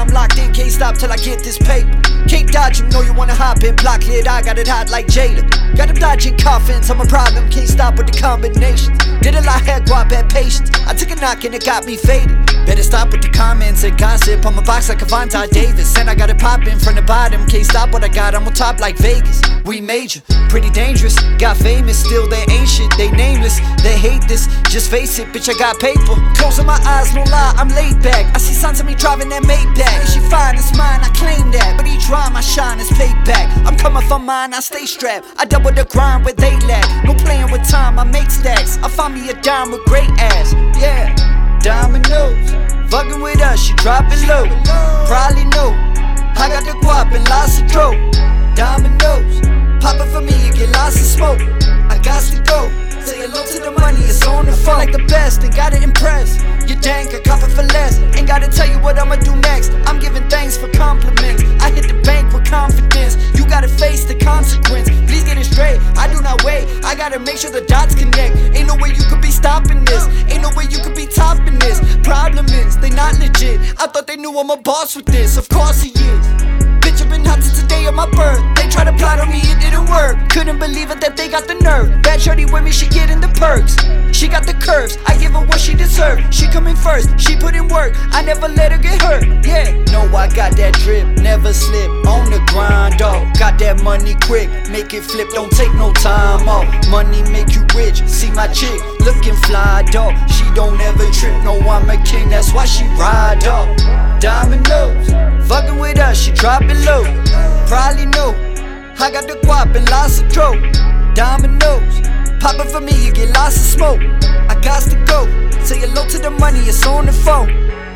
I'm locked in, can't stop till I get this paper. Can't dodge him, know you wanna hop in. Block lit, I got it hot like Jada. Got him dodging coffins, I'm a problem, can't stop with the combinations. Did a lot, had guap, had patience. I took a knock and it got me faded. Better stop with the comments and gossip. I'm a box like Avante Davis, and I got it poppin' from the bottom. Can't stop what I got, I'm on top like Vegas. We major, pretty dangerous. Got famous, still they ain't shit. They nameless, they hate this. Just face it, bitch, I got paper. Closing my eyes, no lie, I'm laid back. I see signs of me driving that Maybach. She fine, it's mine, I claim that. But each rhyme I shine is payback. I'm coming for mine, I stay strapped. I double the grind where they lack. No playing with time, I make stacks. I find me a dime with great ass. Yeah, dominoes. Fucking with us, she drop it low. Probably know I got the guap and lots of dough. Dominoes, poppin' for me, you get lots of smoke. I got to go. Say hello to the money, it's on the phone. Like the best, and gotta impress. You dank, I cop it for less. Ain't gotta tell you what I'ma do next. I'm giving thanks for compliments. I hit the bank with confidence. You gotta face the consequence. Please get it straight, I do not wait. I gotta make sure the dots connect. Ain't no way you could be stopping this. Ain't no way you could be topping this. Problem is, they not legit. I thought they knew I'm a boss with this. Of course he is. Bitch, I've been hot since the day of my birth. They tried to plot on me, it didn't work. Couldn't believe it that they got the nerve. Bad shorty with me, she getting the perks. She got the curves, I give her what she deserves. She coming first, she put in work. I never let her get hurt, yeah. No, I got that drip, never slip. On the grind, dog. Got that money quick, make it flip, don't take no time off. Money make you rich, see my chick, looking fly, dog. She don't ever trip, no, I'm a king, that's why she ride, dog. Dominoes, fucking with us, she drop it low. Probably know I got the guap and lots of dough. Dominoes, poppin' for me, you get lots of smoke. I got to go. Say hello to the money, it's on the phone.